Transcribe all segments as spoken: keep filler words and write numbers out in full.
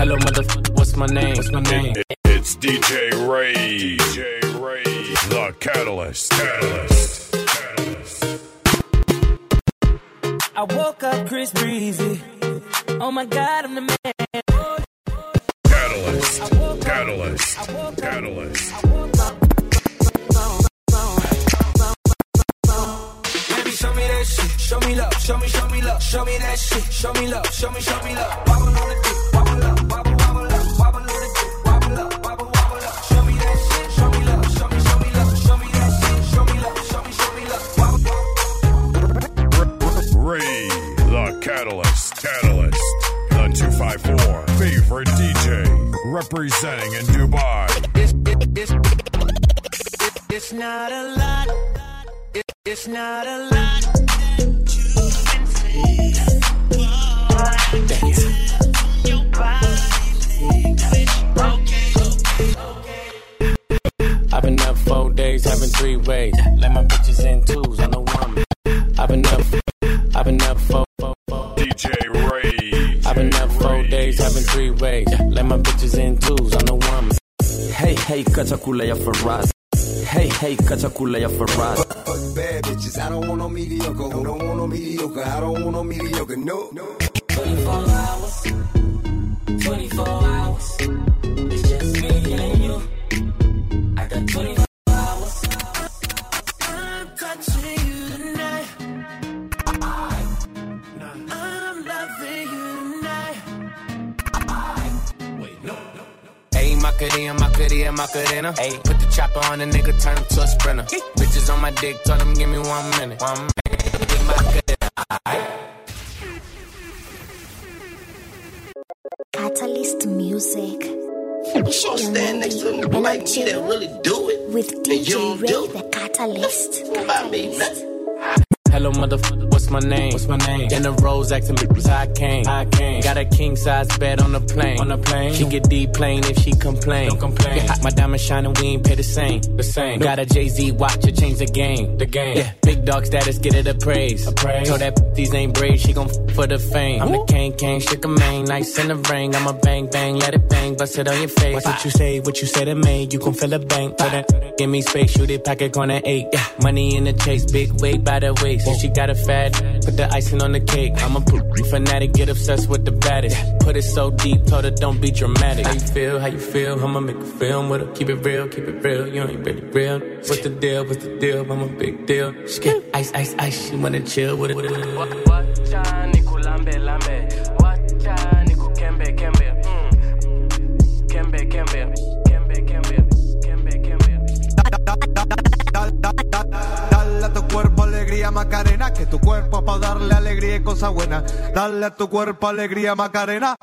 Hello, motherfucker, what's my name? What's my name? It, it, it's D J Ray. D J Ray. The Catalyst. Catalyst. Catalyst. I woke up Chris Breezy. Oh my God, I'm the man. Catalyst. Catalyst. Catalyst. Baby, show me that shit. Show me love. Show me, show me love. Show me that shit. Show me love. Show me, show me love. Wobble on the dick. Wobble up. Wobble, wobble up. Wobble on the dick. Wobble up. Wobble, wobble up. Show me that shit. Show me love. Show me, show me love. Show me that shit. Show me love. Show me, show me love. Wobble. Ray, the Catalyst. Catalyst. The two five four favorite D J representing in Dubai. It's, it, it's, it, it's not a lot. It, it's not a lot. I've been up four days, having three ways. Let my bitches in twos on the woman. I've been up, I've been up four, four, four. D J Ray. I've been up four days, having three ways. Let my bitches in twos on the woman. Hey, hey, kachakula ya Ferraz. Hey, hey, kachakula ya Ferraz. Fuck, fuck bad bitches, I don't want no mediocre. I don't want no mediocre, I don't want no mediocre, no, no. twenty-four hours, twenty-four hours. It's just me and you. I got twenty-four hours. I'm touching you tonight. I'm loving you tonight. Wait, no, no. Ayy, Macarena, Macarena, Macarena. Ayy, put the chopper on the nigga, turn him to a sprinter. Bitches on my dick, tell them give me one minute. One minute, get Macarena. Catalyst Music. You should stand next to me like me that really do it. With D J Ray, the Catalyst. Come on, me, man. Hello, motherfucker, what's my name? What's my name? In the rose, asking me how I came. I came. Got a king size bed on the plane. On the plane. She get deep plane if she complain. Don't complain. Get hot, my diamond shining, we ain't pay the same. The same. Got a Jay-Z watch to change the game. The game. Yeah. Big dog status, get it a praise. A praise. Told that these ain't brave, she gon' f for the fame. I'm the king, king, shook a mane, nice in the ring. I'm a bang, bang, let it bang, bust it on your face. Watch what you say, what you say to me, you gon' feel a bang. For that, give me space, shoot it, pack it on that eight. Yeah. Money in the chase, big weight by the waist. And she got a fat. Put the icing on the cake. I'm a poopy fanatic, get obsessed with the baddest. Put it so deep, told her don't be dramatic. How you feel, how you feel, I'ma make a film with her. Keep it real, keep it real, you ain't really real. What's the deal, what's the deal, I'm a big deal. She get ice, ice, ice, she wanna chill with it. Wacha niku lambe lambe, wacha niku kembe kembe, kembe kembe, kembe kembe, kembe kembe. Dale a tu cuerpo alegría Macarena, que tu cuerpo es pa' darle alegría y cosas buenas. Dale a tu cuerpo alegría Macarena.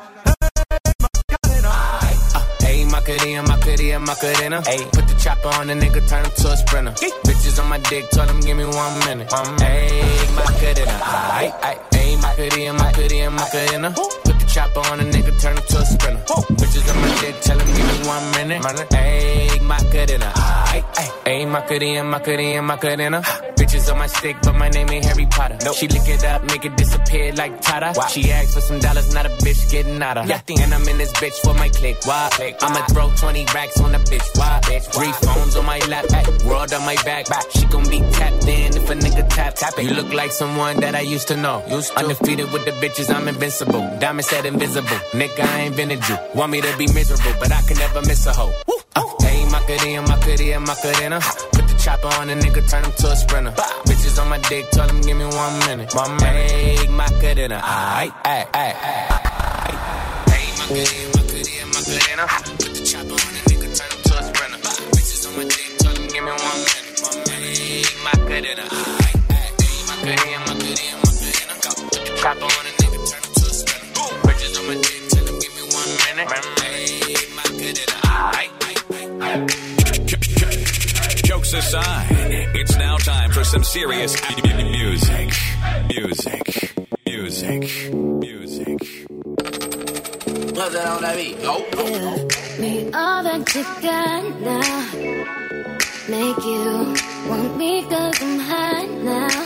Hey, Macarena, Macarena, Macarena. Hey, put the chopper on the nigga, turn him to a sprinter. Bitches on my dick, told him give me one minute. Hey, Macarena. Ay, ay, hey, Macarena, Macarena, Macarena. Put the chopper on the nigga, turn him to a sprinter. Bitches on my dick, tell him give me one minute. Hey, Macarena. Ay, ay, hey, Macarena, Macarena, Macarena. Bitches on my stick, but my name ain't Harry Potter. Nope. She lick it up, make it disappear like Tata. Wow. She asked for some dollars, not a bitch getting out of. Yeah. And I'm in this bitch for my click. Why? I'ma throw twenty racks on the bitch. Why? Three phones on my lap, world on my back. She gon' be tapped in if a nigga tap. tap it. You look like someone that I used to know. Used to. Undefeated with the bitches, I'm invincible. Diamond said invisible. Nigga, I ain't invented you. Want me to be miserable, but I can never miss a hoe. Uh, hey, Macarena, Macarena, Macarena. Put the chopper on a nigga, turn him to a sprinter. Bitches on my dick, tell him give me one minute. One minute. Hey, Macarena. Ay, ay, ay, ay. Hey, Macarena, Macarena, Macarena. Put the chopper on a nigga, turn him to a sprinter. Bitches on my dick, tell him give me one minute. One minute. Hey, Macarena. Ay, ay, ay. Macarena, Macarena, Macarena. Put the chopper on a nigga, turn him to a sprinter. Bitches on my dick, tell him give me one minute. Hey, Macarena. Ay, ay, ay. Jokes aside, it's now time for some serious music. Music. Music. Music. What's that on that beat? Go. Me all that you got now. Make you want me cause I'm high now.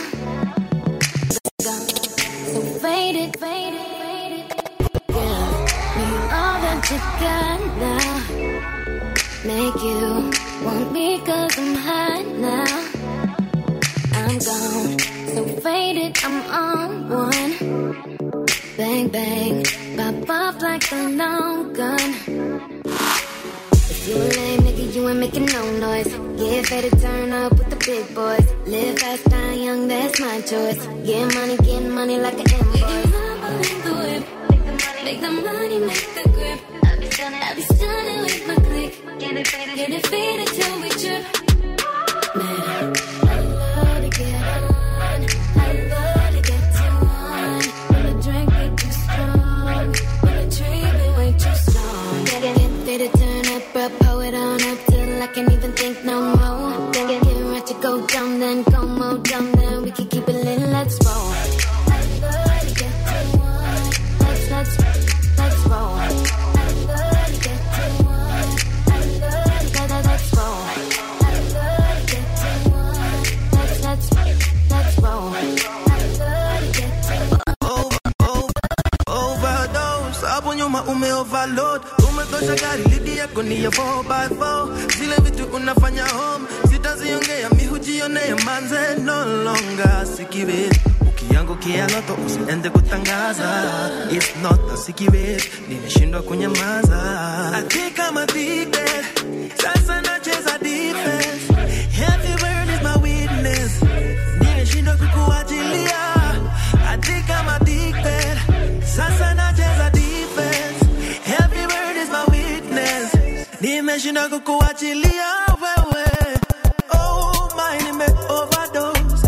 So faded, faded, faded. Yeah. Me all that that you got now make you want me cause I'm hot now. I'm gone, so faded, I'm on one. Bang, bang, pop off like a long gun. If you a lame nigga, you ain't making no noise. Get ready to turn up with the big boys. Live fast, die young, that's my choice. Get money, get money like an invoice. Make the whip, make the money, make the grip. I be stunning, I be stunning with my click. Get it faded, get it faded till we trip. Man, I love to get on, I love to get to one. When the drink get too strong, when the tree be way too strong. Get, get, get faded, turn up, bro, pull it on up till I can't even think no more. Get, get, get right to go down, then go more down, then we can keep it lit, let's roll. I love to get to one, let's, let's, let's roll. I love to get to one, I love to get, let's roll. I love to get to one, let's, let's, let's roll. I love to get to one. Over, over, overdose. Hapo nyuma ume overload. Umetosha gari lidi yako ni ya four by four. Zile vitu unafanya home sitaziongea mi hujionea manze no longer sikiwe. Ukiangukia loto usiende kutangaza. It's not a sikiwe. Nimeshindwa kunyamaza. Ati kama addicted. Sasa nacheza defense. Every word is my witness. Nimeshindwa kukuachilia. Ati kama addicted. Sasa nacheza defense. Every word is my witness. Nimeshindwa kukuachilia wewe. Oh my, nime overdose.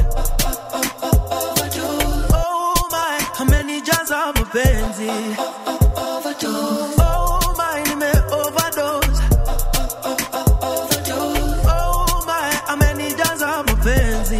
Oh my, amenijaza mapenzi. Oh my, nime overdose. Oh my, amenijaza mapenzi.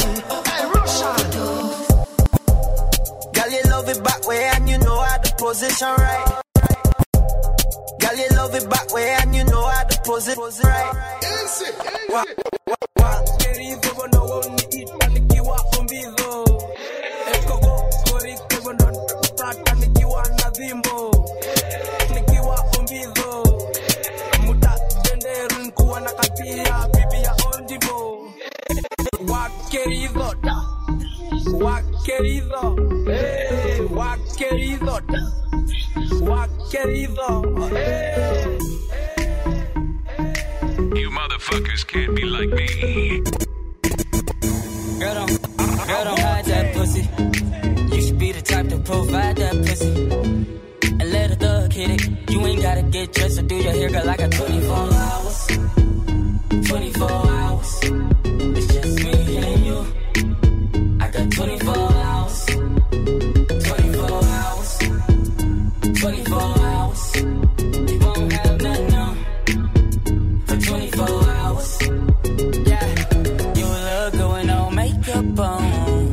Girl, you love it back way and you know how to position right. Girl, you love it back way and you know how to position right. Wa, wa, wa. Querido, bueno, bonita, nikiwa ombido. Ekoko, korike, bueno, tata, nikiwa nadimbo. Nikiwa ombido. Muta, denderu, nkuwa nakatia, bibi ya ondibo. Wa, querido, wa, querido. Hey, wa, querido. Wa, querido. Hey. You motherfuckers can't be like me. Girl, don't, girl, don't hide that pussy. You should be the type to provide that pussy. And let a thug hit it. You ain't gotta get dressed or do your hair, girl. I got twenty-four hours. twenty-four hours. It's just me and you. I got twenty-four hours. twenty-four hours. twenty-four hours. You won't have nothing on. twenty-four hours. Yeah, you look good with no makeup on.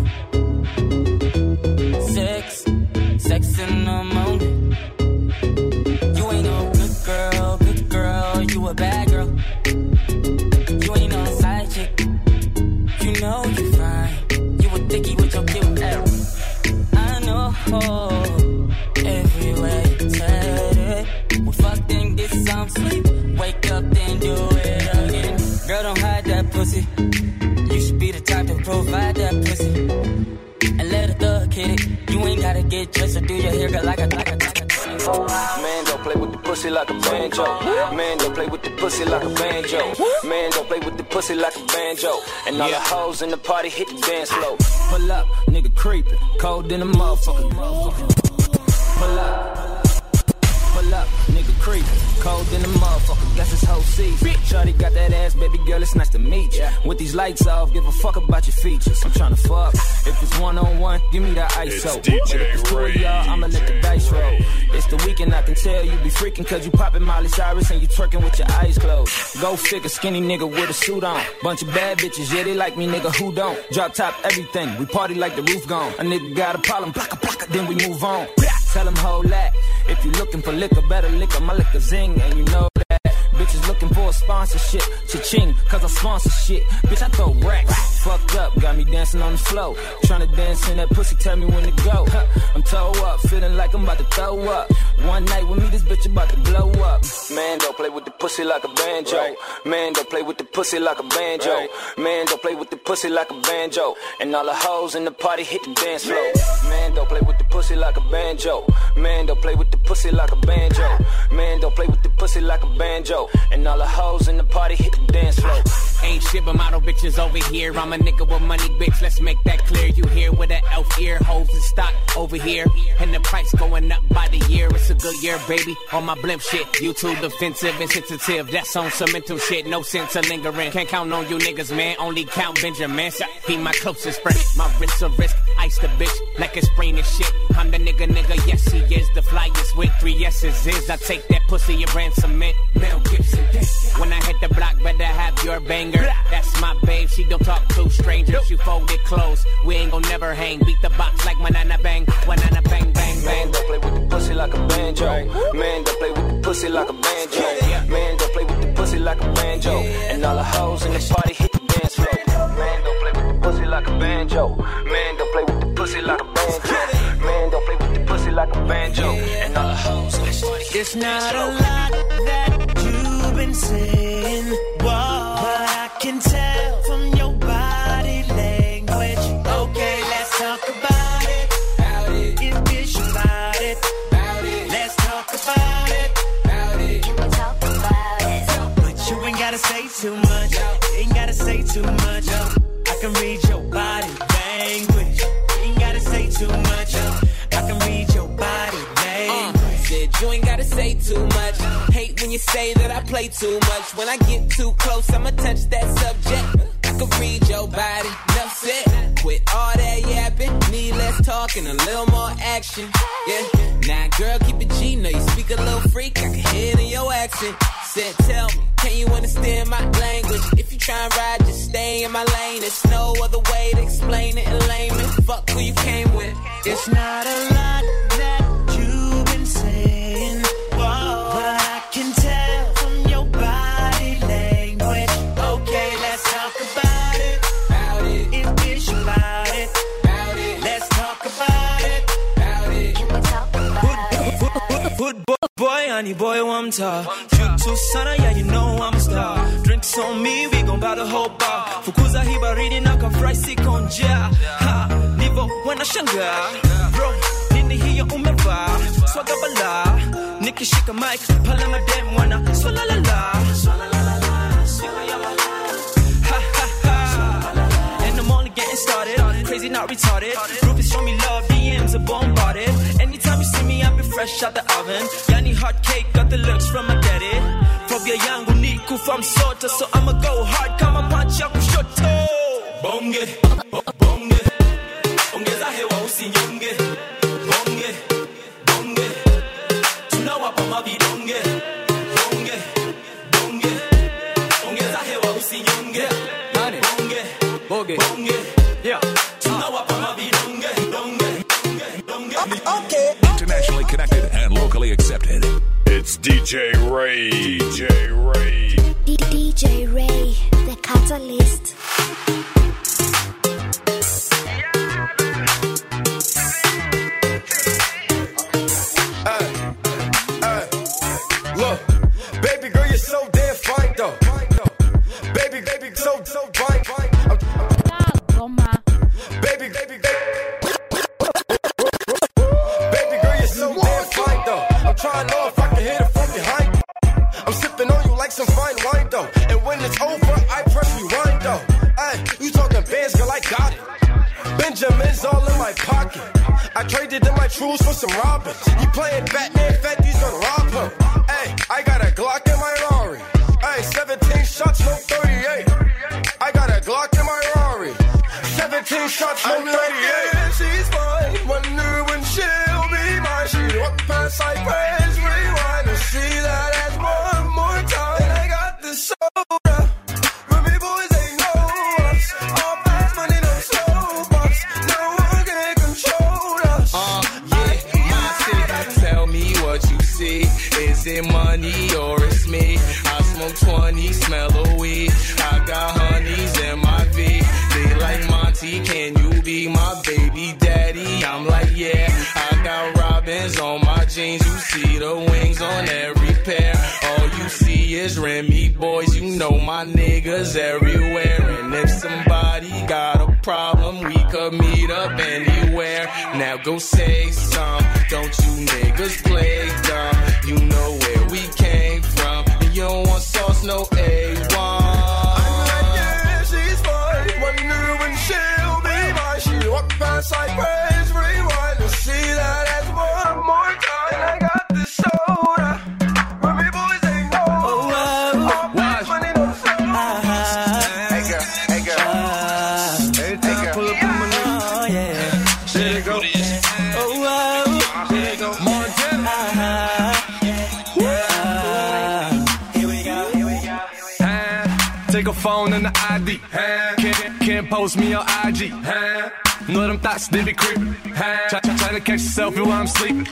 Sex, sex in the morning. You ain't no good girl, good girl. You a bad girl. You ain't no side chick. You know you fine. You a dickie with your cute ass. I know. Everywhere you turn it, we fuck then get some sleep. Wake up then do it again. Girl, don't hide that pussy. You should be the type to provide that pussy. And let a thug hit it. You ain't gotta get dressed or do your hair, girl, like a, like a, like a. Man, don't play with the pussy like a banjo. Man, don't play with the pussy like a banjo. Man, don't play with the pussy like a banjo. And all yeah. the hoes in the party hit the dance floor. Pull up, nigga creepin', cold in the motherfucker. Pull up, pull up, nigga creepin', cold in the motherfucker. Guess it's whole season. Shorty got that ass, baby girl, it's nice to meet ya. With these lights off, give a fuck about your features. I'm tryna fuck. If it's one on one, give me the I S O. It's D J but if it's two of y'all, I'ma let the dice roll. It's the weekend, I can tell you be freaking cause you poppin' Miley Cyrus and you twerking with your eyes closed. Go figure, skinny nigga with a suit on. Bunch of bad bitches, yeah, they like me, nigga, who don't? Drop top everything, we party like the roof gone. A nigga got a problem, blocka, blocka, then we move on. Tell him hold that. If you looking for liquor, better liquor, my liquor zing, and you know that. Bitches looking for a sponsorship. Cha-ching, cause I sponsor shit. Bitch, I throw racks. Fucked up, got me dancing on the floor. Tryna dance in that pussy, tell me when to go. I'm toe up, feeling like I'm about to throw up. One night with me, this bitch about to blow up. Man, don't play with the pussy like a banjo. Right. Man, don't play with the pussy like a banjo. Right. Man, don't play with the pussy like a banjo. And all the hoes in the party hit the dance floor. Man, don't play with the pussy like a banjo. Man, don't play with the pussy like a banjo. Man, don't play with the pussy like a banjo. And all the hoes in the party hit the dance floor. Ain't shit but model bitches over here. I'm a nigga with money, bitch, let's make that clear. You here with an elf ear, hoes in stock over here. And the price going up by the year. It's a good year, baby, on my blimp shit. You too defensive and sensitive. That's on some mental shit, no sense of lingering. Can't count on you niggas, man, only count Benjamin. He my closest friend, my wrist a risk. Ice the bitch like it's spraying and shit. I'm the nigga, nigga, yes he is. The flyest with three yeses is. I take that pussy and ransom it. Mel Gibson. When I hit the block, better have your banger. That's my babe, she don't talk to strangers. You fold it close, we ain't gon' never hang. Beat the box like banana bang, banana bang, bang, bang. Man, don't play with the pussy like a banjo. Man, don't play with the pussy like a banjo. Man, don't play with the pussy like a banjo. And all the hoes in the party hit the dance floor. Man, don't play with the pussy like a banjo. Man, don't play with the pussy like a banjo. Man, don't play with the pussy like a banjo. And all the hoes in the party hit the dance floor. It's not a lot that you've been saying, whoa, but I can tell from your body language. Okay, let's talk about it. About it. If it's about it. About it. Let's talk about it. About it. Can we talk about it? But you ain't gotta say too much. You ain't gotta say too much. I can read your body language. You ain't gotta say too much. I can read your body language. Uh, said you ain't gotta say too much. Hate when you say that I play too much. When I get too close, I'ma touch that subject. I can read your body, enough said. Quit all that yapping, need less talking, a little more action. Yeah, now girl, keep it G, know you speak a little freak, I can hear it in your accent. Said, tell me, can you understand my language? If you try and ride, just stay in my lane. There's no other way to explain it in layman. Fuck who you came with. It's not a lot that you've been saying, whoa, but I can tell from your body language. Okay, let's talk about it. About it. If it's about it. About it. Let's talk about it. About it. Can we talk about it? Good boy, boy, honey boy, one talk. Shoot sana, yeah, you know I'm a star. Drinks on me, we gon' buy the whole bar. Fukuza hibaridi na kafry sikonja. Ha, nivo wanashangaa. Bro, nini hiyo umevaa? Swaga bala, nikishika mic, pala madem wana swala la la. Ha ha ha. And I'm only getting started. Crazy, not retarded. Groupies show me love, D Ms are bombarded. Anytime you see me, I be fresh out the oven. Yani hot cake, got the looks from my daddy. Phobia yangu ni kufa msota, so I'ma go hard kama punch ya kushoto. Bonge, bonge, ongeza hewa usinyonge. Bonge, bonge, tunawapa mavidonge. Bonge, bonge, ongeza hewa usinyonge. Bonge, bonge, bonge, yeah. Tunawapa mavidonge. Donge, donge, donge. Okay. Internationally connected and locally accepted. It's D J Ray. D J Ray. D- DJ Ray, the catalyst. Hey, hey, look, baby girl, you're so damn fine though. Baby, baby, so so fine. Baby, baby, baby. Baby girl, you're so damn fine though. I'm trying to know if I can hit it from behind. I'm sipping on you like some fine wine though. And when it's over, I press rewind though. Hey, you talking bands, girl, I got it. Benjamin's all in my pocket. I traded in my trues for some Robins. He playing Batman, Fetty's gonna rob him. Hey, I got a Glock in my Rari. Hey, seventeen shots, no thirty-eight. I got a Glock in my Rari. seventeen shots, no thirty-eight. I'm she's fine. Wonder when she'll be mine. She walk past, I press rewind to see that ass one more time. And I got this soda. Ruby boys, they know us. All fast money, no slow bucks. No one can control us. Uh, yeah, my city. Tell me what you see. Is it money or it's me? I smoke smoke twenty, smell of weed. I got honeys in my V. They like Monty, can you be my baby daddy? I'm like, yeah. I got robins on my jeans. You see the wings on every pair. All you see is Remy boys. You know my niggas everywhere. And if somebody got a problem, we could meet up anywhere. Now go say some. Don't you niggas play dumb? You know where we came from. And you don't want sauce, no A one. I'm like, yeah, she's fine. Wonder when she'll be mine. She walk past like praise, rewind to see that ass one more time. I got this soda. When me boys ain't no. Oh, oh, watch. Money no soda. Hey girl, hey girl. Hey girl. Pull up in my name. Oh yeah. There you go. Oh, oh. There you go. Montana. Here we go, here we go. Take a phone and the I D. Can't, can't post me on I G. Know them thoughts, they be creeping. Try, try, try to catch a selfie while I'm sleeping.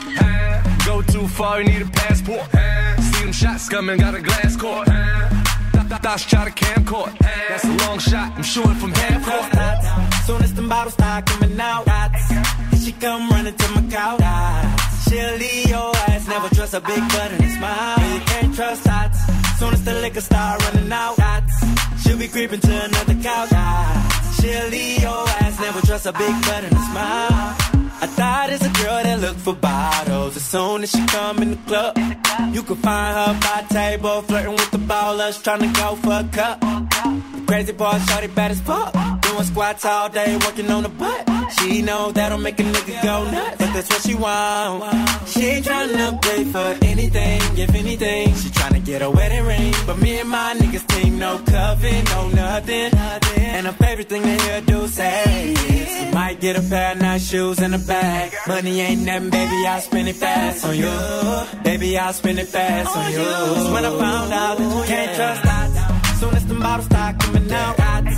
Go too far, you need a passport. See them shots coming, got a glass court. Thoughts try to camcord. That's a long shot, I'm shooting from half court. Soon as the bottles start coming out, she come running to my couch. She'll leave your ass, never trust a big butt and a smile. You can't trust hots. Soon as the liquor start running out, she'll be creeping to another couch. She'll leave your ass, never trust a big butt and a smile. I thought it's a girl that look for bottles. As soon as she come in the club, you can find her by table, flirting with the ballers, trying to go for a cup. The crazy boy, shorty bad as fuck, doing squats all day, working on the butt. She know that'll make a nigga go nuts, but that's what she want. She ain't tryna pay for anything, if anything. She tryna get a wedding ring, but me and my niggas team no coven, no nothing. And her favorite thing to hear do say is, you might get a pair of nice shoes and a bag. Money ain't nothing, baby, I'll spend it fast on you. Baby, I'll spend it fast on you. Cause when I found out that you can't trust us, soon as the bottles start coming out,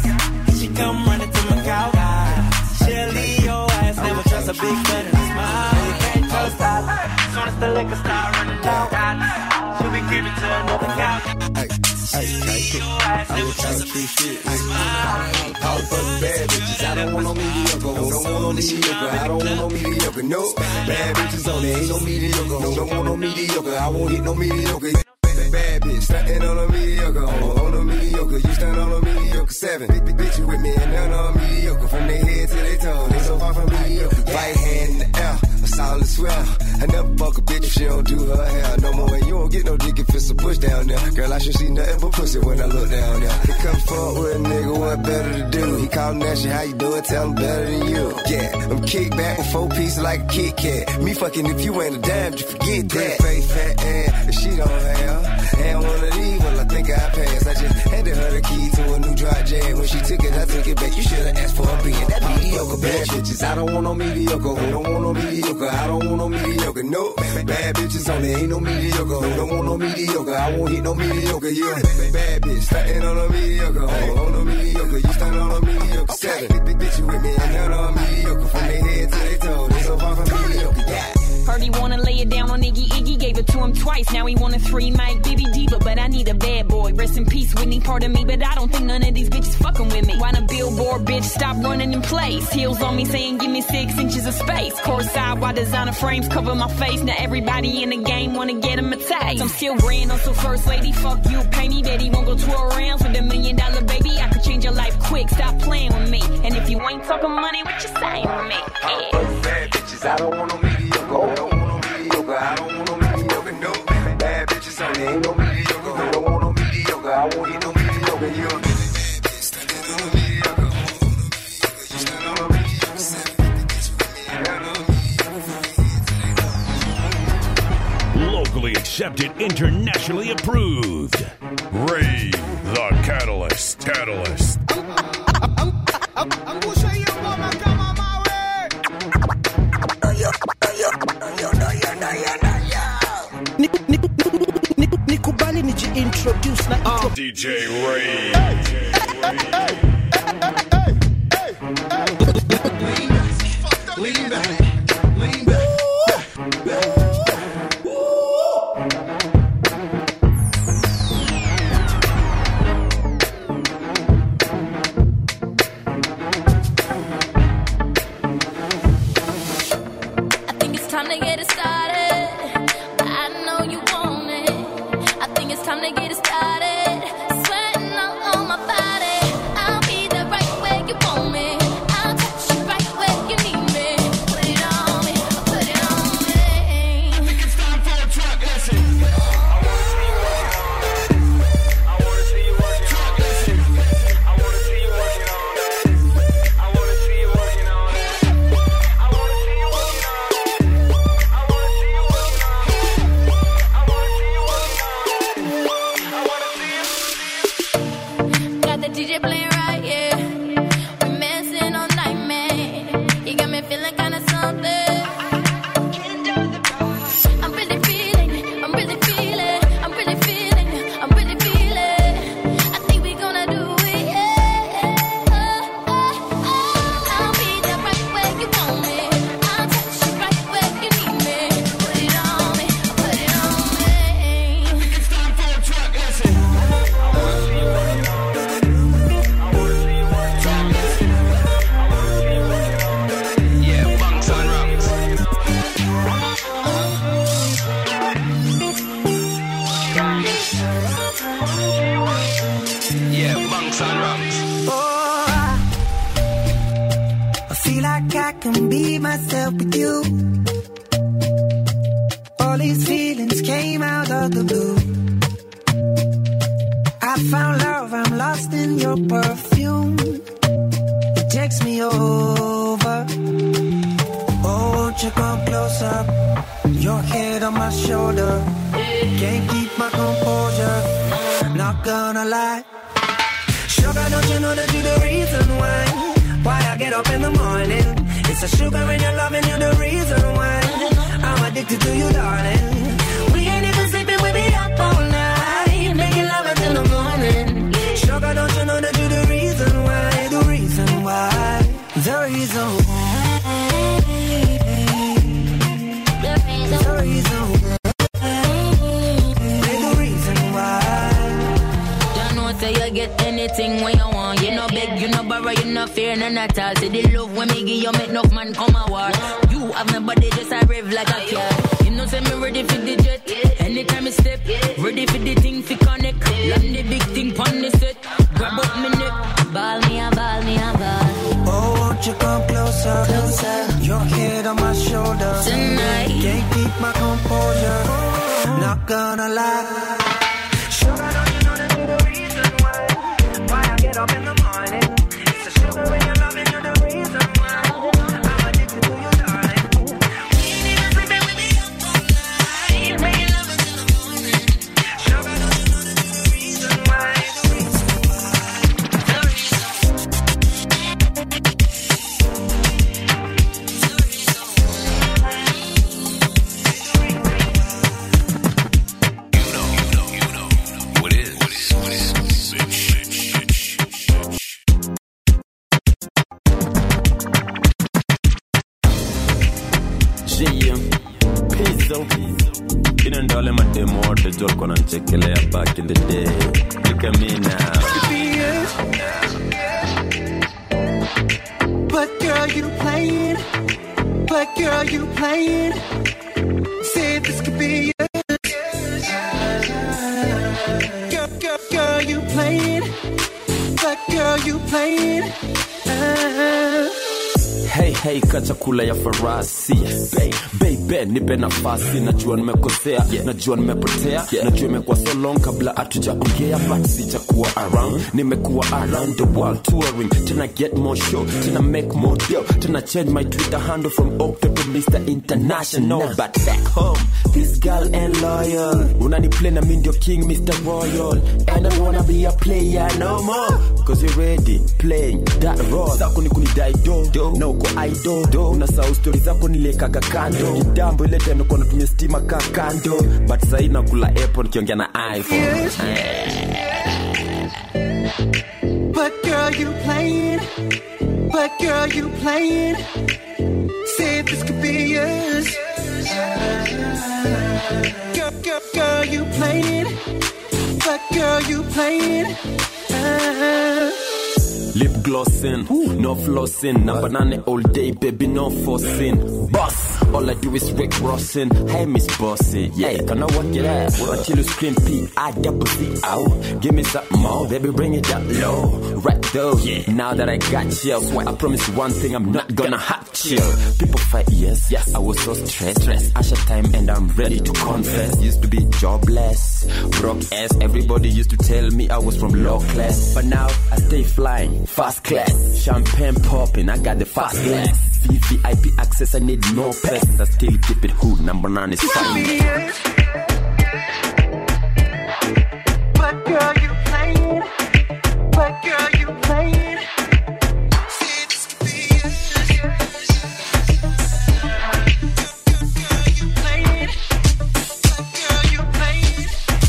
she come running to my couch. She'll leave your ass, never trust a big butt and a smile. You can't trust us, soon as the liquor start running out, she'll be creeping to another couch. She'll leave your ass, never trust a big butt and a smile. All for the bad bitches, I don't want no mediocre. Don't want no mediocre, I don't want no mediocre. No, bad bitches only, ain't no mediocre. No, don't want no mediocre, I won't hit no mediocre. Bad bitch, stuntin' on a mediocre, on, on a mediocre. You stand on a mediocre seven. Big, big bitch, you with me and none on mediocre. From their head to their toe, they so far from mediocre. Right hand in the air, a solid swell. I never fuck a bitch if she don't do her hair no more. And you don't get no dick if it's a push down there. Girl, I should see nothing but pussy when I look down there. He come forward with a nigga, what better to do? He callin' at you, how you doing? Tell him better than you. Yeah, I'm kicked back with four pieces like a Kit Kat. Me fucking if you ain't a dime, you forget that. Face fat ass, if she don't have. And one of these, well, I think I passed. I just handed her the key to a new dry jam. When she took it, I took it back. You should've asked for a being that mediocre. Bad bitches, I don't want no mediocre. Who don't want no mediocre? I don't want no mediocre. No, bad bitches only, ain't no mediocre. Who don't want no mediocre? I won't hit no mediocre. Yeah, bad bitch, starting on a mediocre. On, on a mediocre, you stand on a mediocre. Seven, big, big bitch, you with me and none on mediocre. From their head to their toe, they so far from mediocre. Yeah. Heard he wanna lay it down on Iggy Iggy, gave it to him twice. Now he want a three mic Bibby Diva, but I need a bad boy. Rest in peace, Whitney, pardon me, but I don't think none of these bitches fucking with me. Why the billboard bitch stop running in place? Heels on me saying give me six inches of space. Courtside while designer frames cover my face. Now everybody in the game wanna get him a taste. I'm still grand, I'm still first lady. Fuck you, pay me, bet he won't go twelve rounds with a million dollar baby. I could change your life quick, stop playing with me. And if you ain't talking money, what you saying to me? Yeah. Bad bitches, I don't want no mediocre. I don't want no mediocre. I don't want no mediocre. No, bad bitches only, ain't no mediocre. I don't want no mediocre. I won't hit no mediocre. You bad bitch, standing on a mediocre. You stand on a mediocre. Seven, bitch, with me and none on mediocre. Locally accepted, internationally approved. Ray the Catalyst. Catalyst. I'm gonna show you what my come on my way. Nikubali niji introduce na intro. D J Ray. Lean back, lean back. I can be myself with you. All these feelings came out of the blue. I found love, I'm lost in your perfume. It takes me over. Oh, won't you come closer? Your head on my shoulder. Can't keep my composure. Not gonna lie. Sugar, don't you know that you're the reason why? Why I get up in the morning. It's a sugar in your love and you're the reason why I'm addicted to you, darling. We ain't even sleeping, we be up all night, making love until the morning. Sugar, don't you know that you're the reason why? The reason why. The reason why. The reason why. The reason why. Don't know say you get anything when you want. You no beg, you no borrow, you no fear, none at all. Say the love when me give you make enough man come a war. You have my body just a rev like a car. You know say me ready for the jet. Anytime I step, ready for the thing to connect. Land the big thing pon the set. Grab up me neck, ball me a ball me a ball. Oh, won't you come closer? Closer. Your head on my shoulder tonight. Can't keep my composure. Not gonna lie. Sugar, don't you know that you're the reason why? Why I get up in the morning? It's the sugar in your love and you're the reason why I'm addicted to you, darling. We ain't even sleeping, we be up all night, making love until the morning. Sugar, don't you know that you're the reason why? The reason why. The reason What is? What is? What is? Pizzo. Inandole mademo wote jolko na nchekelea back in the day. Look at me now. But girl, you playing. But girl, you playing. Say this could be yours. Girl, girl, girl, you playing. But girl, you playing. Uh. Hey, hey, kacha kula ya farasi. Baby, baby, nipe nafasi. Najua nimekosea, najua nimepotea. Najua imekuwa so long kabla hatujaongea. But sijakuwa around, nimekuwa around the world touring. Tena get more show, tena make more deal. Tena change my Twitter handle from Octo to Mister International. But back home, this girl ain't loyal. Unani play na mi ndio king, Mister Royal. And I don't wanna be a player no more. Cause you're ready, playing that role. Sako ni kunidai do, do. Na uko idol, do. Unasahau story zako nilekaga kando. Kitambo ile tena uko natumia stima kakando. But sahi nakula Apple nikiongea na iPhone. Yes. But girl, you playing. But girl, you playing. Say if this could be yours. Girl, girl, girl, you playing. But girl, you playing. Uh. Lip glossing, no flossing. Number nine all day, baby, no forcing. Boss, all I do is Rick Rossing. Hey, Miss Bossy, yeah, can I work it out? Until you scream P, I double C out. Give me some more, baby, bring it up low. Right though, yeah. Now that I got you, I promise you one thing, I'm not gonna hurt you. People fight, yes, yes, I was so stressed. Stress, Asha time, and I'm ready to confess. Used to be jobless, broke ass. Everybody used to tell me I was from low class, but now I stay flying. Fast class, champagne popping, I got the fast class. V V I P access, I need no pass. I still keep it hood, number nine is fine. But girl, you playing. But girl, you playing. Say this could be yours. Girl, you playing. But girl, you playing.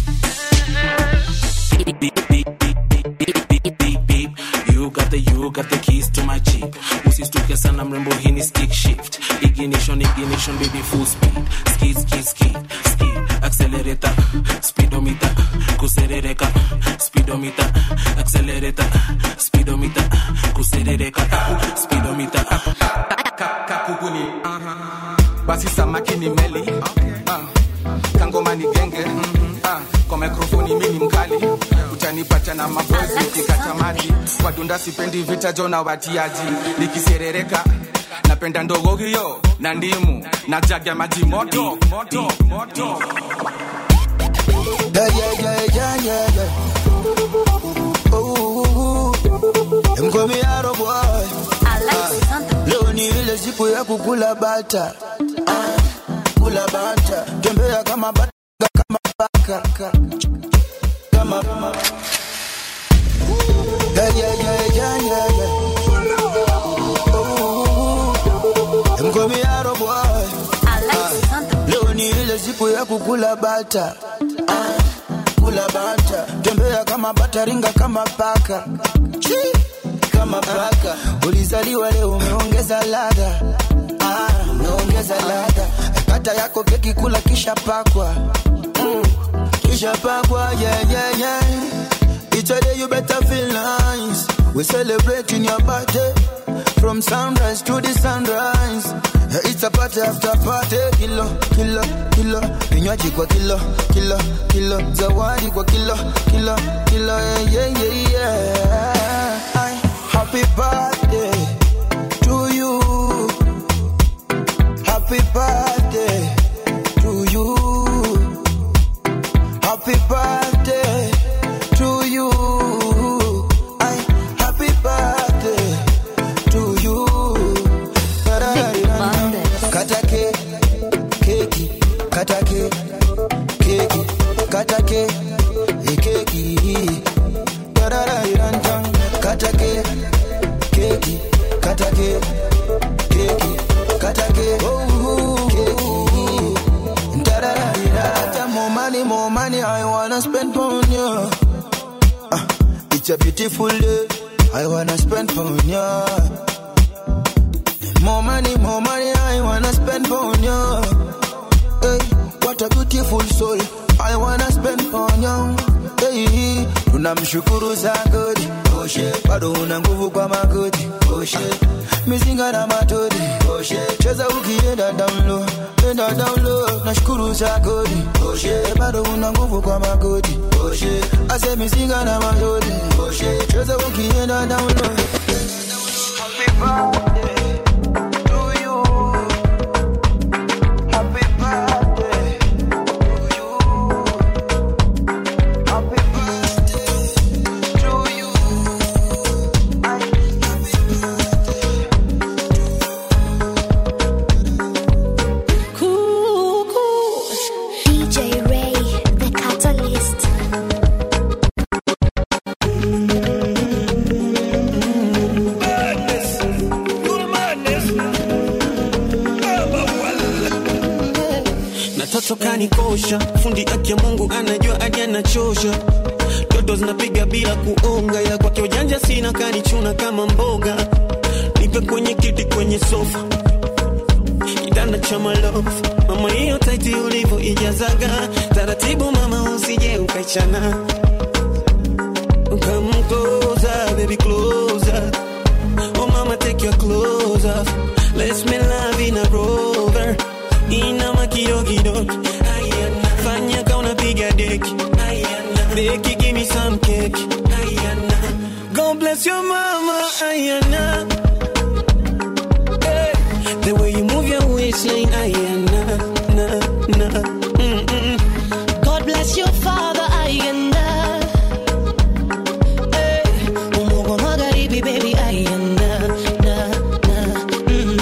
You got the, you got the keys to my Jeep. Usistuke sana mrembo, hini stick shift. Ignition, ignition, baby, full speed. Skid, skid, skid, skid. Accelerator, speedometer. Kuserereka, speedometer. Accelerator, speedometer. Kuserereka, speedometer. Kakukuni, basi samaki ni meli. Kangoma ni genge. Kwa mikrofoni mimi mkali. utanipacha na mabozi nikikata maji kwa dunda sipendi vita jona watiaji nikiserereka napenda ndogo hiyo na ndimu na jaga maji moto moto moto yeah yeah yeah yeah yeah yeah oh mkomi aro boy leo ni ile siku ya kukula bata kula bata tembea kama bata kama baka kama yeah yeah yeah yeah yeah oh mkomi aro boy leo ni ile siku ya kukula bata kula bata tembea kama bata ringa kama paka kama paka ulizaliwa leo umeongeza ladha ah umeongeza ladha kata yako keki kula kisha pakwa mm. kisha pakwa yeah yeah yeah each day you better feel nice we celebrating your birthday from sunrise to the sunrise it's a party after party kilo kilo kilo vinywaji kwa kilo kilo kilo zawadi kwa kilo kilo kilo yeah yeah yeah, yeah. I, happy birthday to you happy birthday to you happy birthday to you I happy birthday to you katake keki katake keki katake keki darara iranja katake keki katake keki katake oh keki darara iranja more money more money I wanna spend on you uh, it's a beautiful day I wanna spend on you more money more money I wanna spend on you hey what a beautiful soul I wanna spend on you hey tunamshukuru Zagodi oshe bado una nguvu kwa magoti oshe mizinga na matodi oshe cheza ukienda down low enda down low nashukuru Zagodi oshe bado una nguvu kwa magoti oshe ase mizinga na matodi oshe cheza ukienda down low happy birthday Nikosha fundi yake Mungu anajua aje anachosha toto zinapiga bila kuonga ila kwake ujanja sina kanichuna kama mboga nipe kwenye kiti kwenye sofa kitanda cha love mama hiyo tight ulivyo ijazaga taratibu mama usije ukaichana come closer baby closer oh mama take your clothes off let's make love in a rover ina makidogo kidogo fanya kauna piga deki Becky give me some cake Ayana God bless your mama Ayana hey. The way you move your waistline Ayana na na mm mm God bless your father Ayana hey. Umogo magaribi baby Ayana na na mm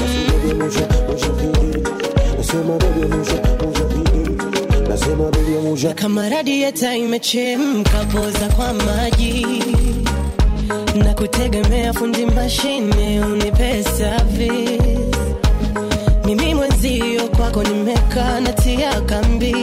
kama radieta imechemka poza kwa maji na kutegemea fundi mashine unipe service mimi mwenzio kwako nimekaa natia kambi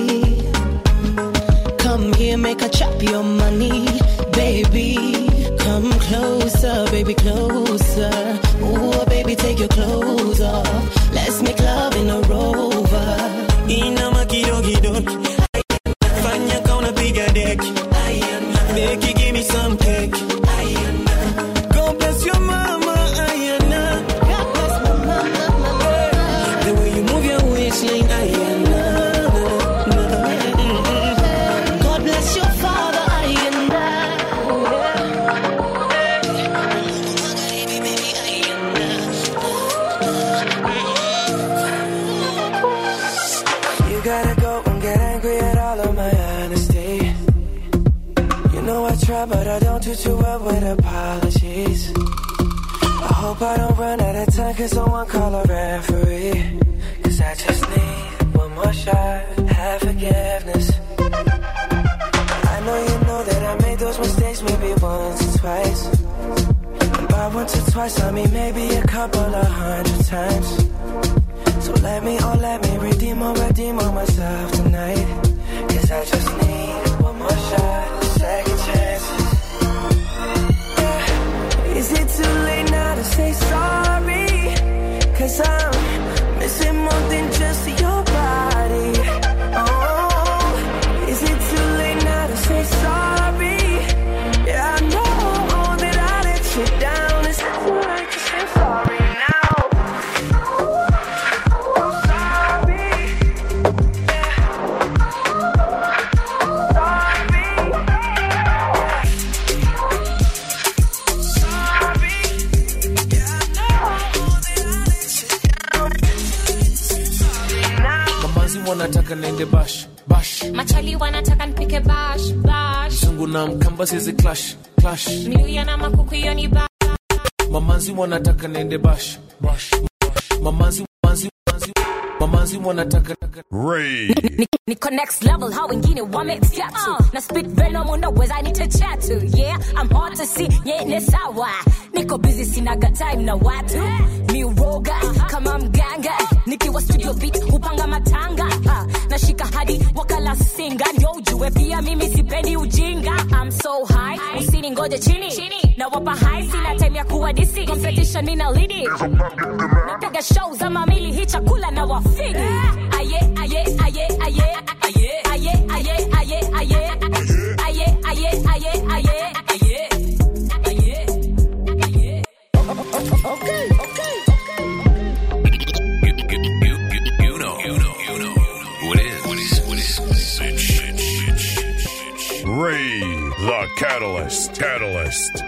come here make a chop your money baby come closer baby closer ooh baby take your clothes off let's make love in a rover ina makidogo kidogo fanya kauna piga deki Becky give me some cake Ayana God bless your mama Ayana God bless my mama hey. The way you move your waistline Ayana God bless your father Ayana try, but I don't do too well with apologies. I hope I don't run out of time, cause someone call a referee. Cause I just need one more shot, have forgiveness. I know you know that I made those mistakes maybe once or twice. And by once or twice, I mean maybe a couple of hundred times. So let me, oh let me redeem or redeem on myself tonight. Cause I just need one more shot, second chances. Yeah. Is it too late now to say sorry? Cause I'm missing more than just your body. Oh, is it too late now to say sorry? Yeah, I know that I let you down. Is it too late to say sorry now? I'm sorry. Yeah. Wanataka nende bash, bash. Machali wanataka nipike bash, bash. Sungu na mkamba sizi clash, clash. Miuya na makuku yoni bash. Mamanzi wanataka nende bash, bash. Mamanzi, mamanzi, mamanzi. Mamanzi wanataka Ray. Niko next level, how wengine wame step to. Na spit venom unaweza nitechat to. Yeah, I'm hard to see, yeah ni sawa. Niko busy sinaga time na watu. Mi uroga, kama mganga. Nikiwa studio beat, upanga matanga. uh, Nashika hadi wakala singa. Ndio ujue pia mimi sipendi ujinga. I'm so high, usini ngoje chini, chini. Na wapa high, sina time ya kuwa disi. Competition mina lidi. Napiga shows ama mili hii chakula na wafidi. Aye, aye, aye, aye. Aye, aye, aye, aye, aye. Aye, aye, aye, aye. Aye, aye, aye. Okay, okay. You know, you know, you know what is, what is, what is, what is shit, shit, shit, shit, shit. Ray, the Catalyst, Catalyst.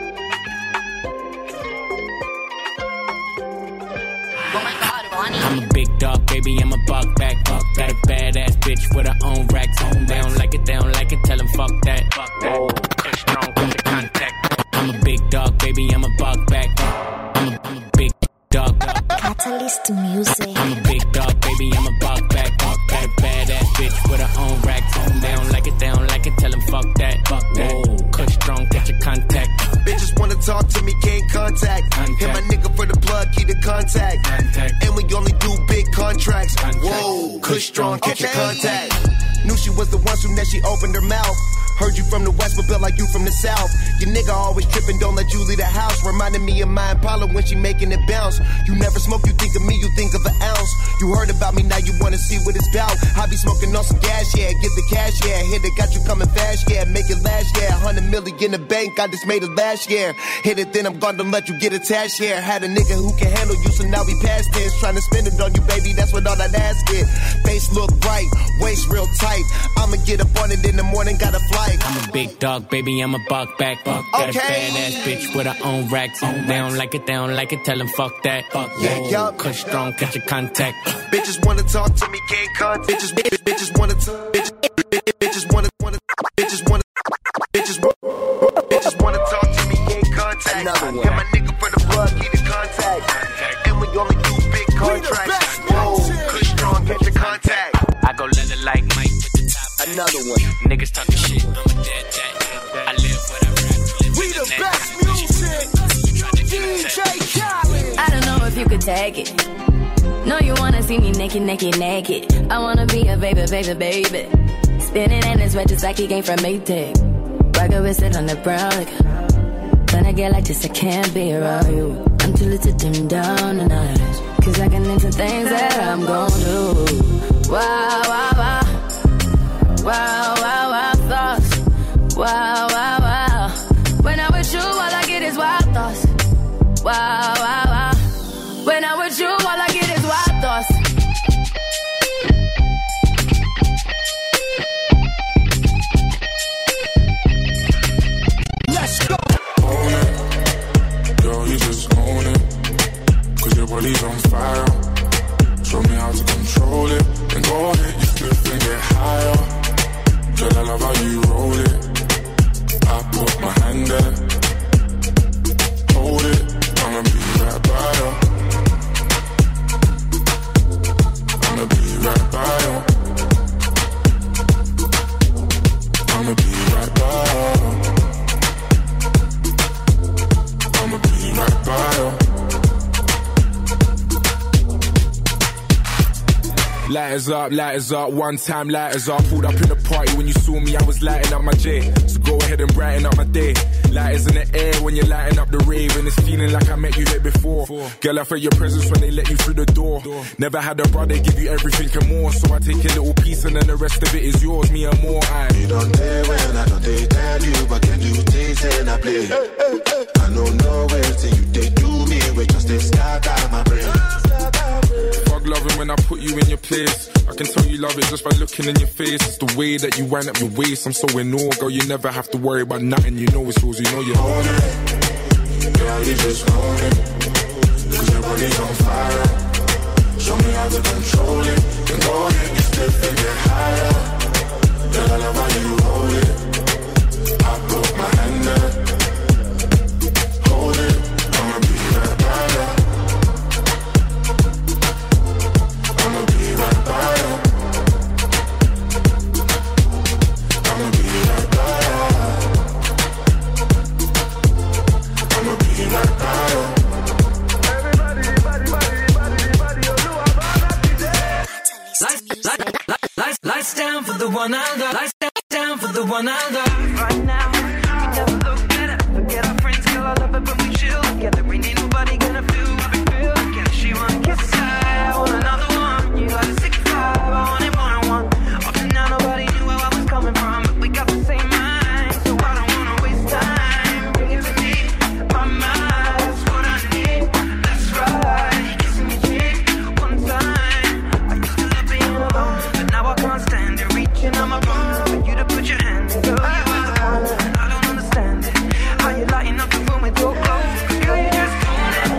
I'm a big dog, baby, I'm a buck back. Buck got a badass bitch with her own racks. They don't like it, they don't like it, tell them fuck that. Fuck that. Push strong, come to contact. I'm a big dog, baby, I'm a buck back. I'm a, I'm a big dog. Catalyst music. I'm a big dog, baby, I'm a buck back. Buck got a badass bitch with her own racks. They don't like it, they don't like it, tell them fuck that. Fuck that. Push strong, catch your contact. Bitches wanna talk to me, can't contact. contact. Hit my nigga for the plug, keep the contact. contact. And we only do big contracts. Contact. Whoa, Kush strong, catch okay. your contact. Knew she was the one soon that she opened her mouth. Heard you from the west, but built like you from the south. Your nigga always tripping, don't let you leave the house. Reminding me of my Impala when she making it bounce. You never smoke, you think of me, you think of an ounce. You heard about me, now you wanna see what it's about. I be smoking on some gas, yeah, get the cash, yeah. Hit it, got you coming fast, yeah, make it last, yeah. Hundred million in the bank, I just made it last year. Hit it, then I'm gone, don't let you get attached, yeah. Had a nigga who can handle you, so now we past tense. Trying to spend it on you, baby, that's what all that ass get. Face look bright, waist real tight. I'ma get up on it in the morning, got a flight. I'm a big dog, baby, I'm a buck back. Buck got okay. a badass bitch with her own racks. Own they don't like it, they don't like it, tell them fuck that. Fuck yeah, yup. Kush strong, catch your contact. Bitches wanna talk to me, can't contact. Bitches, bitches, bitches wanna talk. Bitches, bitches wanna, wanna, bitches wanna, bitches wanna, bitches wanna talk to me, can't contact. Another one. Get my nigga for the plug, keep the contact. And we only do big contracts. Whoa, Kush strong, catch your contact. I go let it like Mike. Another one. Niggas talking shit, I'm a dead jack. I live what I rap. We the best music. D J Khaled. I don't know if you could take it. No, you wanna see me naked, naked, naked. I wanna be a baby, baby, baby. Spinning in his red just like he came from Maytag. Rocket with it on the brown like. When I get like this, I can't be around you. I'm too little to dim down the night. Cause I can into things that I'm gon' do. Wow, wow, wow. Wow, wow, wow, thoughts. Wow, wow, wow. When I'm with you, all I get is wild thoughts. Wow, wow, wow. When I'm with you, all I get is wild thoughts. Let's go. Own it. Girl, you just own it. Cause your body's on fire. Show me how to control it. Then go ahead, you flip and get higher. Girl, I love how you roll it. I put my hand there. Hold it, I'ma be right by you. I'ma be right by you. I'ma be right by you. I'ma be right by you. Lighters up, lighters up, one time lighters up. Pulled up in the party when you saw me, I was lighting up my J. So go ahead and brighten up my day. Lighters in the air when you're lighting up the rave. And it's feeling like I met you here before. Girl, I felt your presence when they let you through the door. Never had a brother give you everything and more. So I take a little piece and then the rest of it is yours, me and more. I You don't tell when I don't they tell you, but can you taste and I play? Hey, hey, hey. I don't know where till you they do me, we just they start out my brain. Fuck loving when I put you in your place. I can tell you love it just by looking in your face. It's the way that you wind up your waist. I'm so in awe, girl, you never have to worry about nothing. You know it's yours, you know you're on it. Girl, you just own it. Cause your body's on fire. Show me how to control it. Then go ahead and step and get higher. Girl, I love how you hold it. I put my hand there. Hold it, I'ma be right by you. I'ma be right by you. I'ma be right by you. I'ma be right by you. Everybody, everybody, everybody, everybody, you know about that. Lights, lights, lights, lights down for the one I got. Lights down for the one I got. Right now, we never look better. Forget our friends, girl, I love it when we chill together. Ain't nobody gonna feel what we feel together. She wanna kiss I want another one. You got a six five, I want it one on one. Up and down, nobody knew where I was coming from, but we got the same mind, so I don't wanna waste time. Bring it to me, my mind, that's what I need. That's right, kissing your cheek one time. I used to love being alone, but now I can't stand it. Reaching on my phone for you to put your hand in. Girl, you are the one, and I don't understand it. How you lighting up the room with your clothes? Girl, you just own it.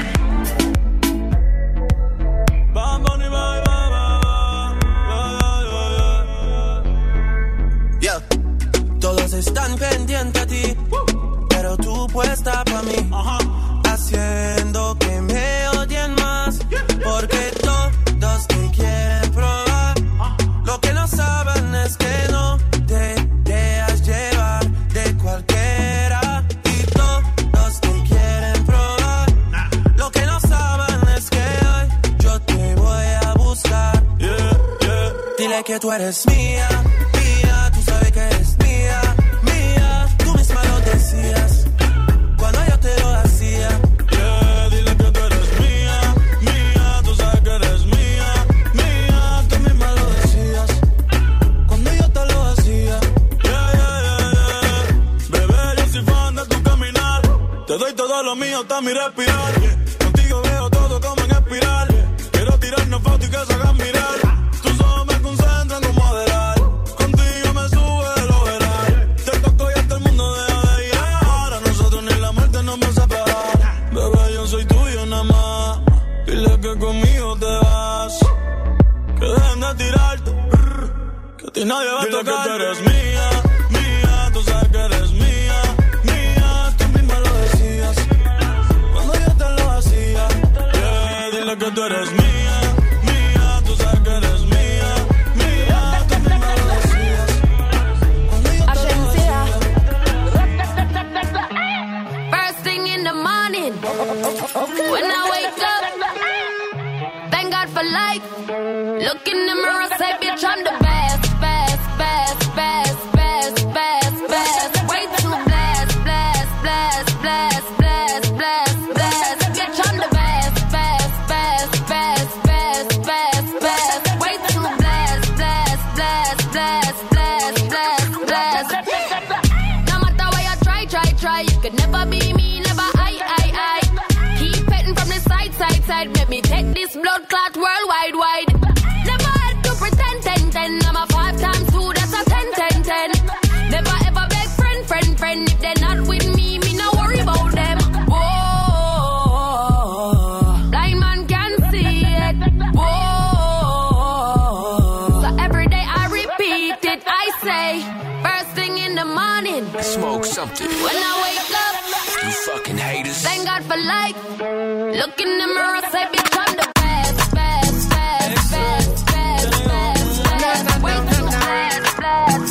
Yeah. Todos están pendientes a ti, pero tú puesta pa' mí, haciendo que me odien más, porque todos te quieren probar. Lo que no saben es que no te dejas llevar de cualquiera, y todos te quieren probar. Lo que no saben es que hoy yo te voy a buscar. Dile que tú eres mía, mía, tú sabes que eres mía, mía. Tú misma lo decías cuando yo te lo hacía. Yeah, dile que tú eres mía, mía, tú sabes que eres mía, mía. Tú misma lo decías cuando yo te lo hacía. Yeah, yeah, yeah, yeah. Bebé, yo soy fan de tu caminar. Te doy todo lo mío, hasta mi respirar. Contigo veo todo como en espiral. Quiero tirarnos fotos y que se hagan mirar. Tus ojos me concentran como adelar. Contigo me sube el overall. Te toco y hasta el mundo deja de llegar. A nosotros ni la muerte nos va a separar. Bebé, yo soy tuyo nada más. Dile que conmigo te vas. Que dejen de tirarte. Que a ti nadie va a tocar. Dile que tú eres mía, mía. Tú sabes que eres mía, mía. Tú misma lo decías cuando yo te lo hacía. Yeah, dile que tú eres mía. First thing in the morning, when I wake up, thank God for life. Look in the mirror, say, bitch, I'm the best, best, best, best, best, best, best. Way too blessed, blessed, blessed, blessed, blessed, blessed, blessed. Bitch, I'm the best, best, best, best, best, best, best. Way too blessed, blessed, blessed, blessed, blessed, blessed, blessed. No matter what you try, try, try, you could never be me, never I, I, I. Keep petting from the side, side, side. Let me take this blood clot worldwide, wide. Never had to pretend, ten, ten. I'm a five times two, that's a ten, ten, ten. Never ever beg friend, friend, friend. If they're not with me, me no worry about them. Whoa, blind man can see it. Whoa, so every day I repeat it. I say, first thing in the morning. Smoke something. When I wake up, you fucking haters. Thank God for life. Look in the mirror, say bitch I'm the best, best, best, best, best, best, best. Way too fast, fast,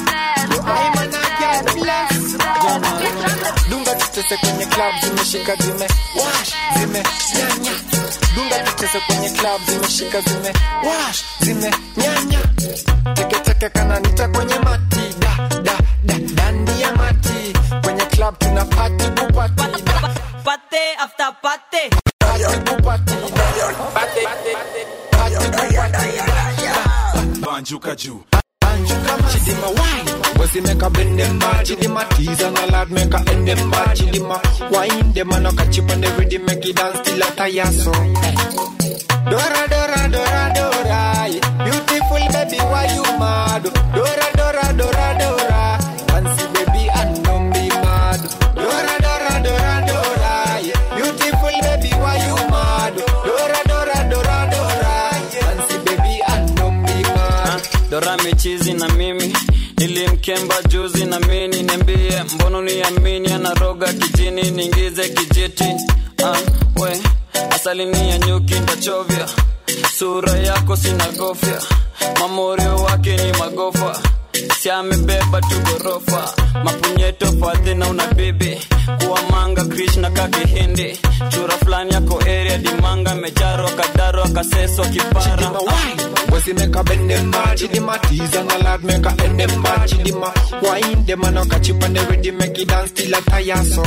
fast. Dunga tutese kwenye club zimeshika zime wash zime nyanya. Dunga tutese kwenye club zimeshika zime wash zime nyanya. Teke teke kana nita kwenye mati da da da dandi ya mati. Kwenye club tuna party kupati da. Party after party. Party kupati da. Party party kupati da. Banjuka juu. Chidima wine, wasi meka bend them bar. Chidima tease and a lad meka end them bar. Chidima wine them and a catch up on the rhythm, make it dance till a tire so. Dora Dora Dora Dora, beautiful baby why you mad? Dora Dora Dora Dora, fancy baby and don't be mad. Dora Dora Dora Dora, beautiful baby why you mad? Dora Dora Dora Dora, fancy baby and don't be mad. Dora michizi na mimi nilimkemba juzi na mini niambie mbono niamini anaroga kijini ningize kijiti ah we asalini ya nyuki ndachovya sura yako sinagofya mamorio wake ni magofa si amebeba tu gorofa mapunyeto fadhi na una bibi kuwa manga Krishna kake hindi chura flani yako area dimanga mejaro kadaro akaseso kipara wasi meka bend them bar. Chidima tease and a lad meka end them bar. Chidima wine them and a catch up on the rhythm, make it dance till a tire so.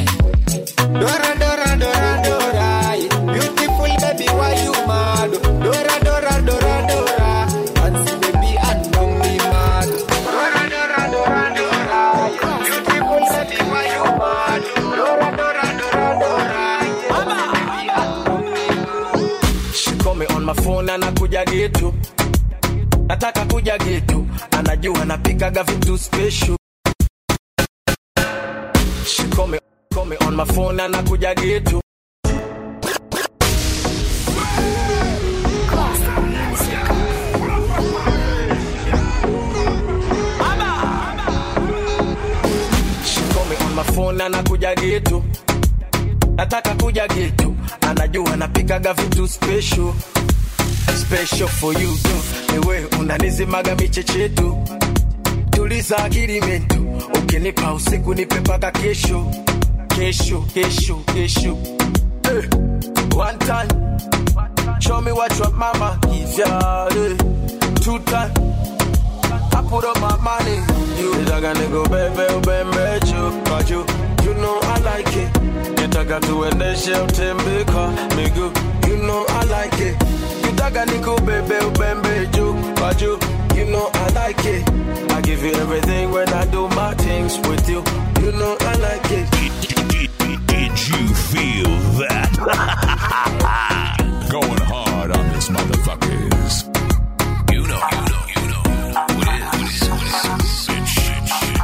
Dora Dora Dora Dora, beautiful baby why you mad? Dora Dora Dora Dora, fancy baby and don't be mad. Dora Dora Dora Dora, beautiful baby why you mad? Dora Dora Dora Dora, baby and don't be mad. She call me on my phone and anakuja getu, nataka kuja getu, anajua napikaga vitu special. She call me Call me on my phone and anakuja getu. She call me on my phone and anakuja getu, nataka kuja getu, anajua napikaga vitu special. Special for you too. Ewe unanizimaga michechetu, tuliza akili mentu, ukinipa usiku nipe paka kesho. Kesho, kesho, kesho. Hey, one time, show me what your mama gives ya. Hey, two time, I put up my money. You nitaka niko bebe ubembe chupa juu. You know I like it. Nitaka tuendeshe utembeka miguu. You know I like it. Nitaka niko bebe ubembe chupa juu. You know I like it. I give you everything when I do my things with you. You know I like it. Did you feel that? Going hard on this motherfuckers. You know, you know, you know. What is, what is, what is? Shit, shit, shit,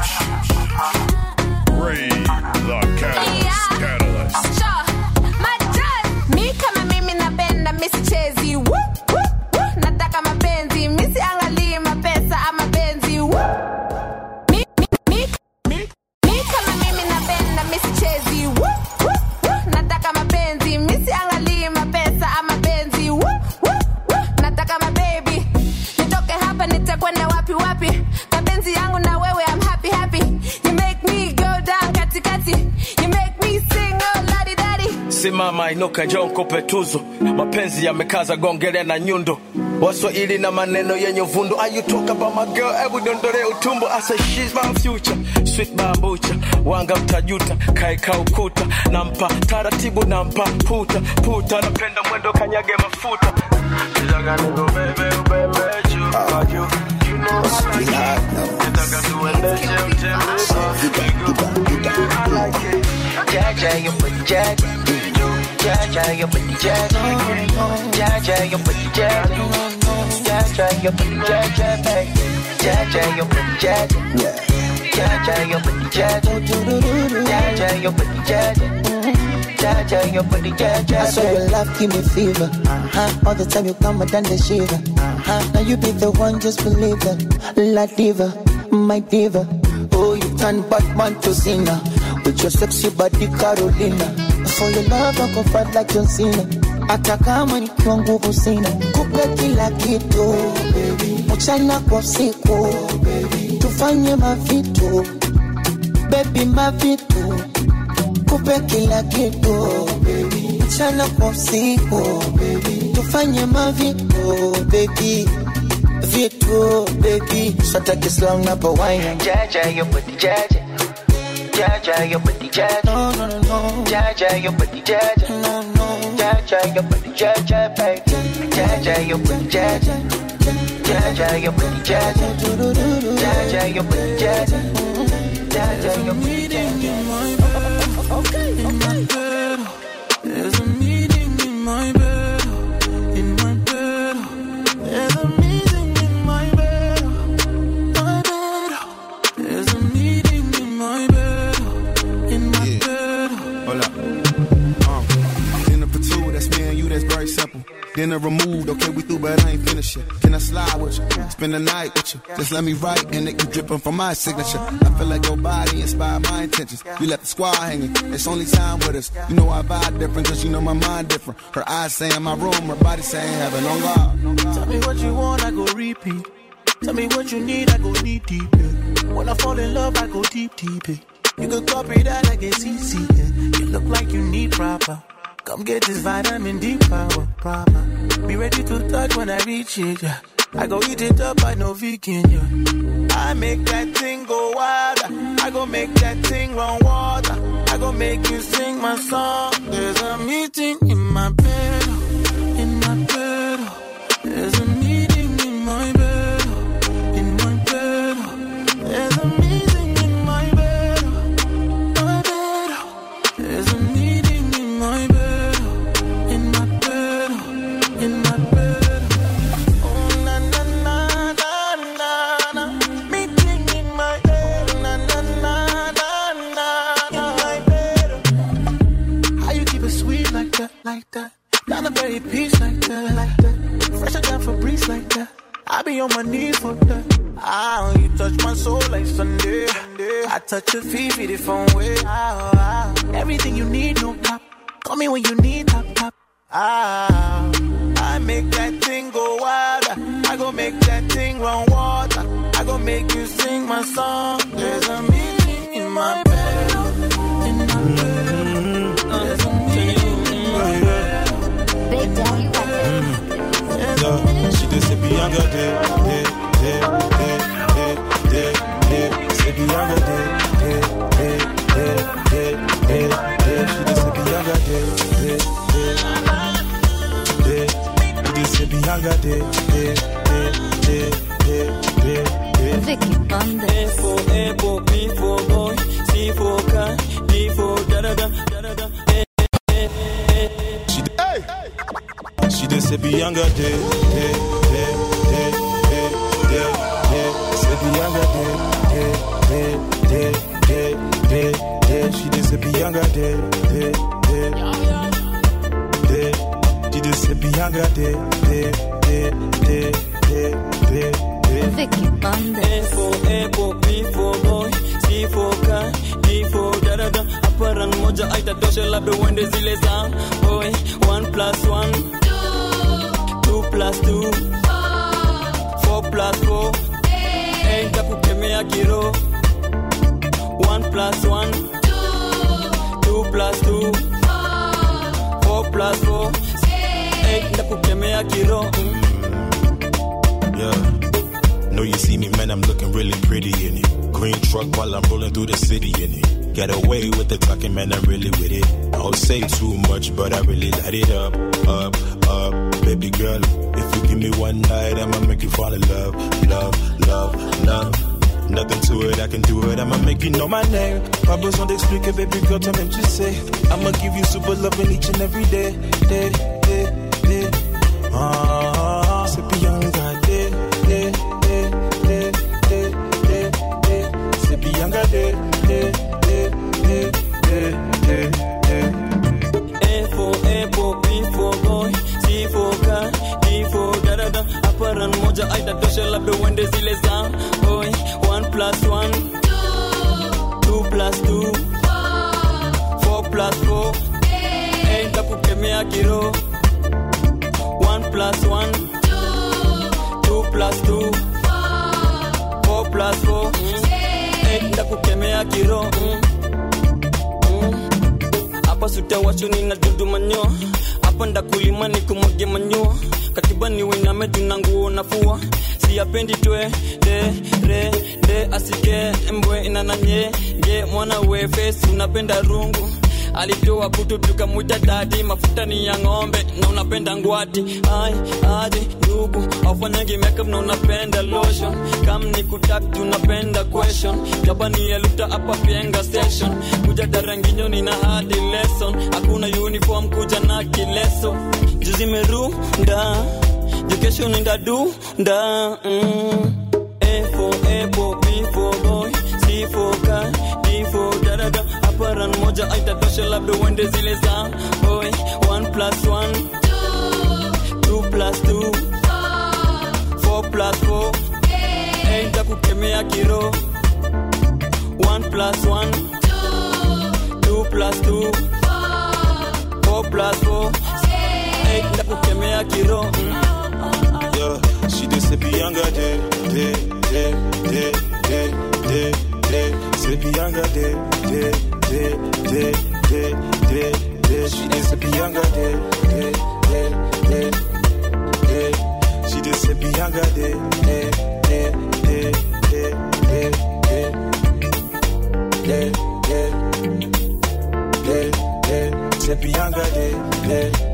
shit. Ray the Catalyst. Catalyst. Sure, my dad. Mi kama mimi napenda misi chezi. Woo, woo, woo. Nataka mapenzi. Misi angali mapesa ama benzi. Woo. Mi, mi, mi, mi, mi kama mimi napenda misi chezi. Woo. Nataka mapenzi, misi angali mapesa ama benzi. Woo, woo, woo. Nataka mababy, nitoke hapa nitakwenda wapi wapi. Mapenzi yangu na wewe, I'm happy happy. You make me go down kati kati. You make me sing oh ladi dadi. Simama inuka jonko petuzo, mapenzi yamekaza gongele na nyundo. Waswahili na maneno yenye vundo. Are you talk about my girl? Ebu dondole utumbo. I say she's my future, sweet bambucha. Wanga mtajuta, kaika ukuta. Nampa taratibu, nampa puta puta. Napenda mwendo kanyage mafuta. Nitaka niko bebe ubebe chupa juu. You know I like it. Nitaka tuendeshe utembeka. I like it. Jaja, you put jaja. Jaja, you put jaja. Jaja, you put jaja. Jaja, you put jaja, baby. Jaja, you put jaja. Jaja, you put jaja. Jaja, you put jaja. Jaja, you put jaja. I saw your love give me fever. Uh-huh. All the time you come and the shiver. Uh-huh. Now you be the one, just believe it. La diva, my diva. turn Batman to Cena. With your sexy body Carolina. For your love I go fight like John Cena. Hata kama nikiwa nguvu sina. Kupe kila kitu mchana kwa usiku. Tufanye mavitu baby mavitu. Kupe kila kitu mchana kwa usiku. Tufanye mavitu baby vitu baby. Sata kislang na pa wine. Jaja yo body jaja. Jaja yo body jaja. No no no no. Jaja yo body jaja. No no. Jaja yo body jaja baby. Jaja yo body jaja. Jaja yo body jaja. Jaja yo body jaja. Jaja yo body jaja. Okay, in my bed, there's a meeting in my bed, in my bed, there's a meeting in my bed, my bed, there's a meeting in my bed, in my yeah. bed. Hold up. Um, dinner for two, that's me and you, that's very simple. Dinner removed, okay, we through, but I ain't finished yet. Can I slide with you? Spend the night with you. Just let me write, and it you dripping from my signature. I feel like your body inspired my intentions. You left the squad hanging, it's only time with us. You know I vibe different, cause you know my mind different. Her eyes saying my room, her body saying heaven on God. Tell me what you want, I go repeat. Tell me what you need, I go deep, deep. Yeah. When I fall in love, I go deep, deep. Yeah. You can copy that like it's easy. Yeah. You look like you need proper. Come get this vitamin D power, proper. Be ready to touch when I reach it, yeah. I go eat it up, I know vegan, yeah. I make that thing go wild. I go make that thing run water. I go make you sing my song. There's a meeting in my bed, in my bed. There's a meeting in my bed, in my bed. There's a meeting in my bed, my bed. There's a meeting in my bed. In my bed, oh na na na na na na, meeting in my bed, na na na na na, in my bed. How you keep it sweet like that, like that? Down the very peace like that, like that. Fresher than Febreze like that. I be on my knees for that. Ah, you touch my soul like Sunday. I touch your feet, feet it from way. Ah, ah. Everything you need, no top. Call me when you need top, top. Ah. I make that thing go wild. I go make that thing run water. I go make you sing my song. There's a meeting in my bed, in my bed. There's a meeting in my bed. Big Daddy Records. She just said Bianca day, day, day, day, day, day. Say Bianca day, day, day, day, day, day. She just said Bianca day, day, day, day. This is Bianca day, day, day, day, day, day. Vicky Banda. A for apple, B for boy, C for cat, D for da da da da da. She hey, she just said Bianca day, day, day, day, day, day, day. Said Bianca day, day, day, day, day, day. She just said Bianca day, day, day, day. She just said Bianca day, day, day, day, day, day, day. Vicky Banda. A for apple, B for boy, C for cat, D for da da da. Aparan moja aitatosha labda uende zile za boy. One plus one, two, two plus two, four, four plus four, eight. Takukemea kiro. One plus one, two, two plus two, four, four plus four. Yeah. Know you see me, man, I'm looking really pretty in it. Green truck while I'm rolling through the city in it. Get away with the talking, man, I'm really with it. I don't say too much, but I really light it up, up, up. Baby girl, if you give me one night, I'ma make you fall in love, love, love, love. Nothing to it, I can do it, I'ma make you know my name. Pas besoin d'expliquer, baby girl, toi-même tu sais. I'ma give you super loving each and every day, day, day, day. Ah, c'est Bianca day, day, day, day, day, day, day. C'est Bianca day, day, day, day, day, day, day. A for apple, B for boy, C for cat, D for da da da. Aparan moja aitatosha labda uende zile za boy. One plus one, two, kiro. One plus one, two plus two, four plus four, eight ndakukemea kiro. Hapa suta wachuni na dudu manyo, hapa ndakulima ni kumwage manyo. Katiba ni winame tunanguo nafua, siyapendi twe de re de asike mbwe inananye ge mwana we face unapenda rungu. Alitoa kutu tukamuita dadi, mafuta ni ya ng'ombe na unapenda ngwati. Ai aje ndugu aufanyagi makeup na unapenda lotion, kam ni kutak tunapenda question. Jabani ya luta hapa pienga station, kuja daranginyo ni na hadi lesson. Hakuna uniform kuja na kileso, juzi merunda education inda do da. mm. A for apple, B for boy, C for car, D for daraga. Aparan moja aitatosha labda uende zile za boy. One plus one, two, two plus two, four, four plus four, eight ndakukemea kiro. One plus one, two, two plus two, four, four plus four, eight ndakukemea kiro. Yeah, she just said be younger, day, day, day, day, day, day, day. Say be younger, day, day, day, day, day, day, day. She just said be younger, day, day, day, day, day. She just said be younger, day, day, day, day, day, day, day, day, day, day. Say be younger, day, day.